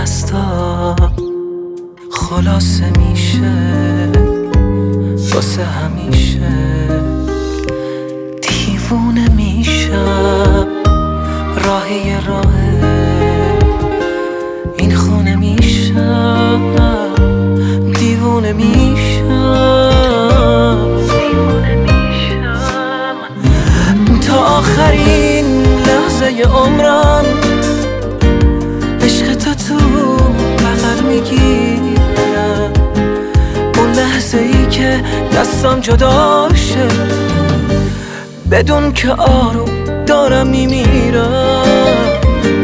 دستا خلاصه میشه واسه همیشه. دیوونه میشم راهی راهه این خونه میشم دیوونه میشم تا آخرین لحظه عمرم عشق تو بغل میگیرم. اون لحظه ای که دستم جدا شه بدون که آروم دارم میمیرم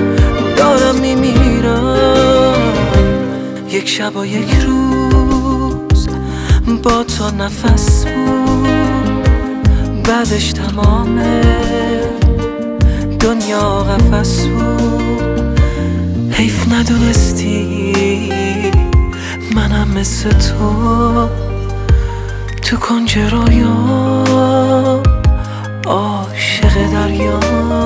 یک شب و یک روز با تو نفس بود بعدش تمام دنیا قفس بود. حیف ندونستی منم مثل تو کنج رویام عاشق دریا.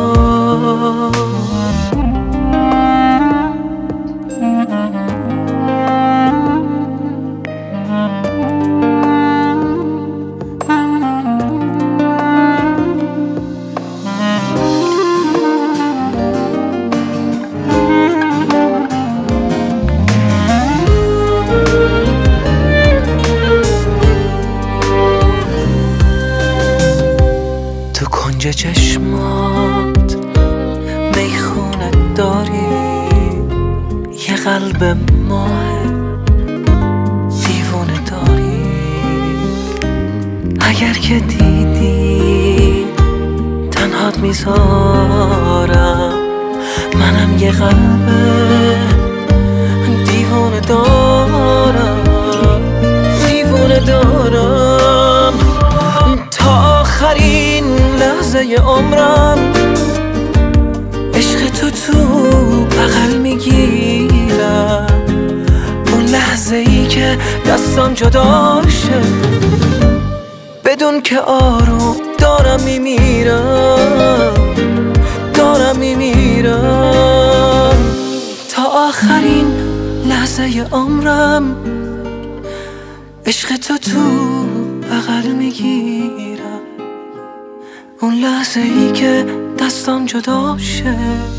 تو کنج چشمات میخونه داری یه قلب ماه دیوونه داری. اگر که دیدی تنهات میذارم منم یه قلب دیوونه دارم تا آخرین لحظه عمرم عشق تو بغل میگیرم. اون لحظه ای که دستم جدا شه بدون که آروم دارم میمیرم تا آخرین لحظه عمرم عشق تو بغل میگیرم. اون لحظه ای که دستم جدا شه